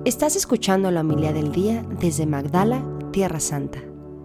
Estás escuchando la homilía del día desde Magdala, Tierra Santa.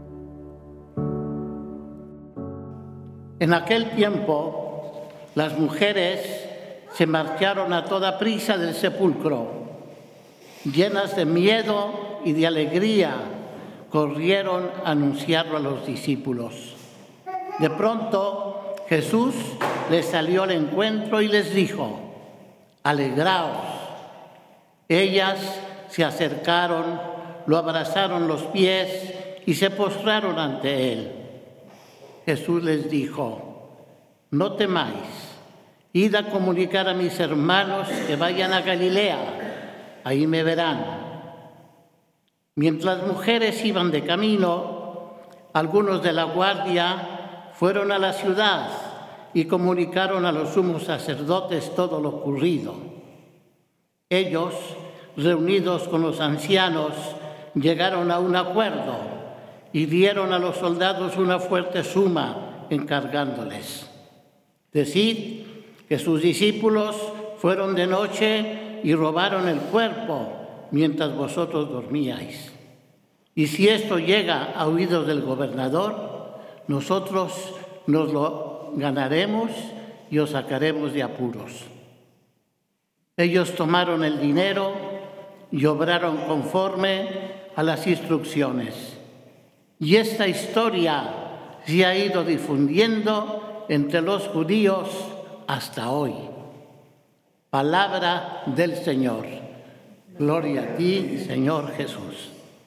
En aquel tiempo, las mujeres se marcharon a toda prisa del sepulcro. Llenas de miedo y de alegría, corrieron a anunciarlo a los discípulos. De pronto, Jesús les salió al encuentro y les dijo: «Alegraos». Ellas se acercaron, lo abrazaron los pies y se postraron ante él. Jesús les dijo: «No temáis, id a comunicar a mis hermanos que vayan a Galilea, ahí me verán». Mientras las mujeres iban de camino, algunos de la guardia fueron a la ciudad y comunicaron a los sumos sacerdotes todo lo ocurrido. Ellos, reunidos con los ancianos, llegaron a un acuerdo y dieron a los soldados una fuerte suma, encargándoles: «Decid que sus discípulos fueron de noche y robaron el cuerpo mientras vosotros dormíais. Y si esto llega a oídos del gobernador, nosotros nos lo ganaremos y os sacaremos de apuros». Ellos tomaron el dinero y obraron conforme a las instrucciones. Y esta historia se ha ido difundiendo entre los judíos hasta hoy. Palabra del Señor. Gloria a ti, Señor Jesús.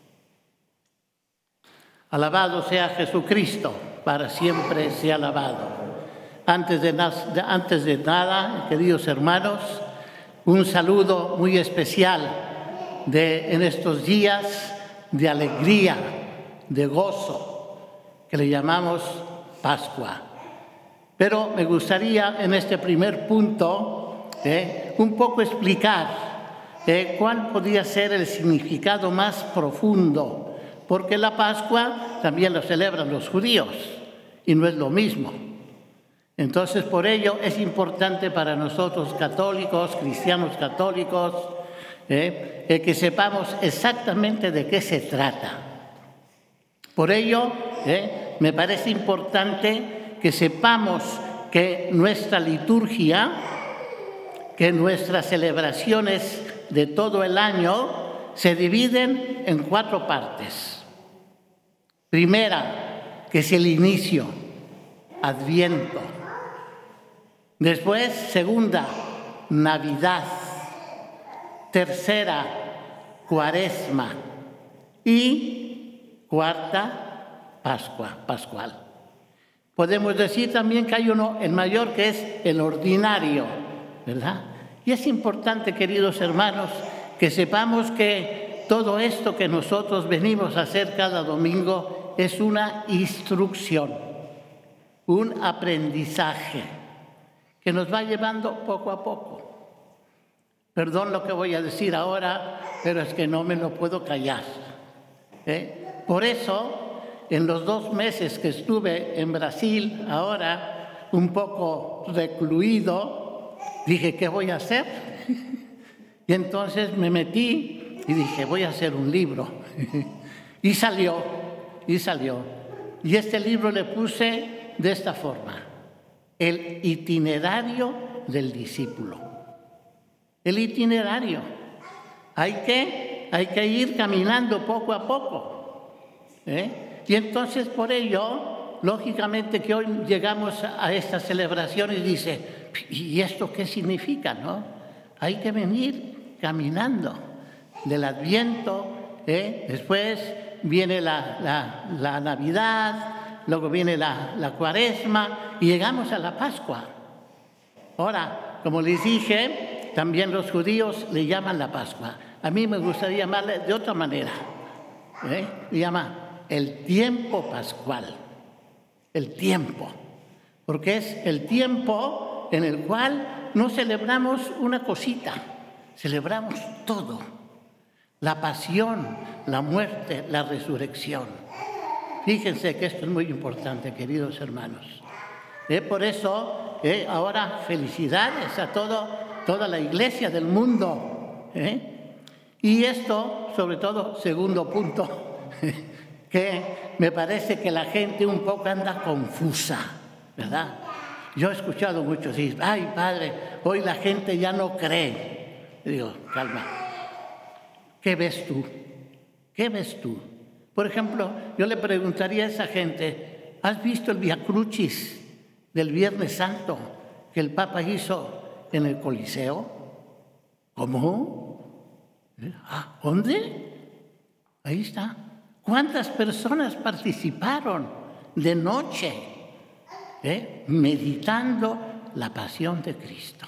Alabado sea Jesucristo, para siempre sea alabado. Antes de nada, queridos hermanos, un saludo muy especial en estos días de alegría, de gozo, que le llamamos Pascua. Pero me gustaría en este primer punto un poco explicar cuál podría ser el significado más profundo, porque la Pascua también lo celebran los judíos y no es lo mismo. Entonces, por ello es importante para nosotros católicos, cristianos católicos, que sepamos exactamente de qué se trata. Por ello, me parece importante que sepamos que nuestra liturgia, que nuestras celebraciones de todo el año se dividen en 4 partes. Primera, que es el inicio, Adviento. Después, segunda, Navidad. Tercera, Cuaresma. Y cuarta, Pascual. Podemos decir también que hay uno, el mayor, que es el ordinario, ¿verdad? Y es importante, queridos hermanos, que sepamos que todo esto que nosotros venimos a hacer cada domingo es una instrucción, un aprendizaje que nos va llevando poco a poco. Perdón lo que voy a decir ahora, pero es que no me lo puedo callar. Por eso, en los 2 meses que estuve en Brasil, ahora un poco recluido, dije, ¿qué voy a hacer? Y entonces me metí y dije, voy a hacer un libro. Y salió. Y este libro le puse de esta forma: el itinerario del discípulo. El itinerario. Hay que ir caminando poco a poco. Y entonces, por ello, lógicamente que hoy llegamos a estas celebraciones y dice, ¿y esto qué significa, no? Hay que venir caminando del Adviento, después viene la Navidad, luego viene la Cuaresma y llegamos a la Pascua. Ahora, como les dije, también los judíos le llaman la Pascua. A mí me gustaría llamarle de otra manera. Le llama el tiempo pascual. El tiempo. Porque es el tiempo en el cual no celebramos una cosita, celebramos todo. La pasión, la muerte, la resurrección. Fíjense que esto es muy importante, queridos hermanos. Por eso, ahora felicidades a toda la iglesia del mundo. Y esto, sobre todo, segundo punto, que me parece que la gente un poco anda confusa, ¿verdad? Yo he escuchado muchos decir, ay, padre, hoy la gente ya no cree. Y digo, calma, ¿qué ves tú? ¿Qué ves tú? Por ejemplo, yo le preguntaría a esa gente, ¿has visto el Via Crucis del Viernes Santo que el Papa hizo en el Coliseo? ¿Cómo? ¿Dónde? Ahí está. ¿Cuántas personas participaron de noche meditando la pasión de Cristo?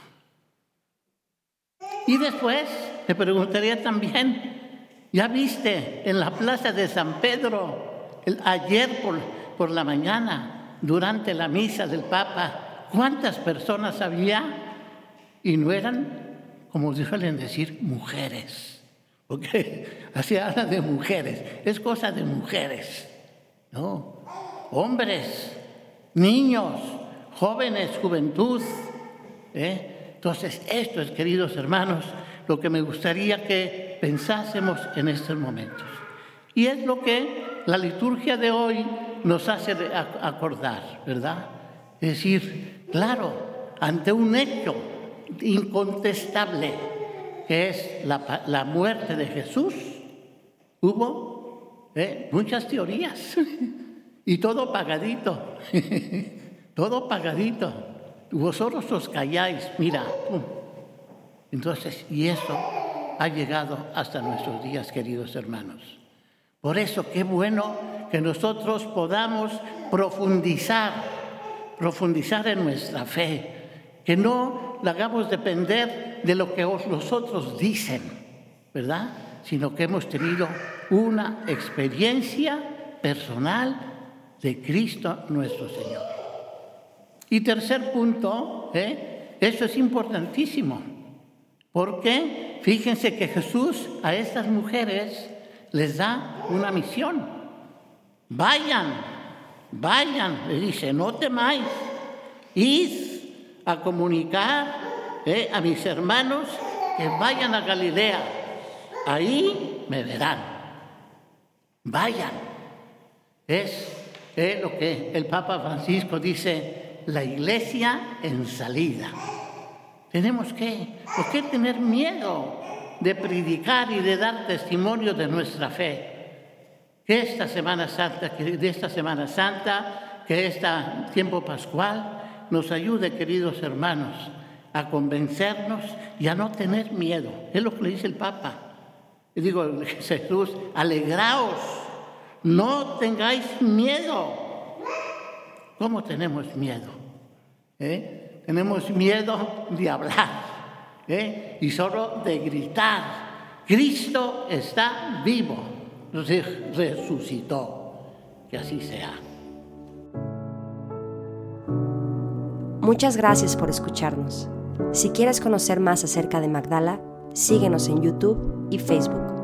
Y después te preguntaría también, ¿ya viste en la plaza de San Pedro ayer por la mañana durante la misa del Papa cuántas personas había? Y no eran, como suelen decir, mujeres, porque así habla de mujeres, es cosa de mujeres, ¿no? Hombres, niños, jóvenes, juventud. Entonces, esto es, queridos hermanos, lo que me gustaría que pensásemos en estos momentos. Y es lo que la liturgia de hoy nos hace acordar, ¿verdad? Es decir, claro, ante un hecho incontestable que es la muerte de Jesús, hubo muchas teorías y todo pagadito, todo pagadito. Vosotros os calláis, mira. Entonces, y eso ha llegado hasta nuestros días, queridos hermanos. Por eso, qué bueno que nosotros podamos profundizar en nuestra fe, que no la hagamos depender de lo que los otros dicen, ¿verdad? Sino que hemos tenido una experiencia personal de Cristo nuestro Señor. Y tercer punto, eso es importantísimo, porque fíjense que Jesús a estas mujeres les da una misión. Vayan, le dice, no temáis, id a comunicar a mis hermanos que vayan a Galilea, ahí me verán. Vayan. Es lo que el Papa Francisco dice, la iglesia en salida. Tenemos ¿por qué tener miedo de predicar y de dar testimonio de nuestra fe? Que esta Semana Santa, que este tiempo pascual nos ayude, queridos hermanos, a convencernos y a no tener miedo. Es lo que le dice el Papa. Y digo, Jesús, alegraos, no tengáis miedo. ¿Cómo tenemos miedo? Tenemos miedo de hablar y solo de gritar. Cristo está vivo, resucitó. Que así sea. Muchas gracias por escucharnos. Si quieres conocer más acerca de Magdala, síguenos en YouTube y Facebook.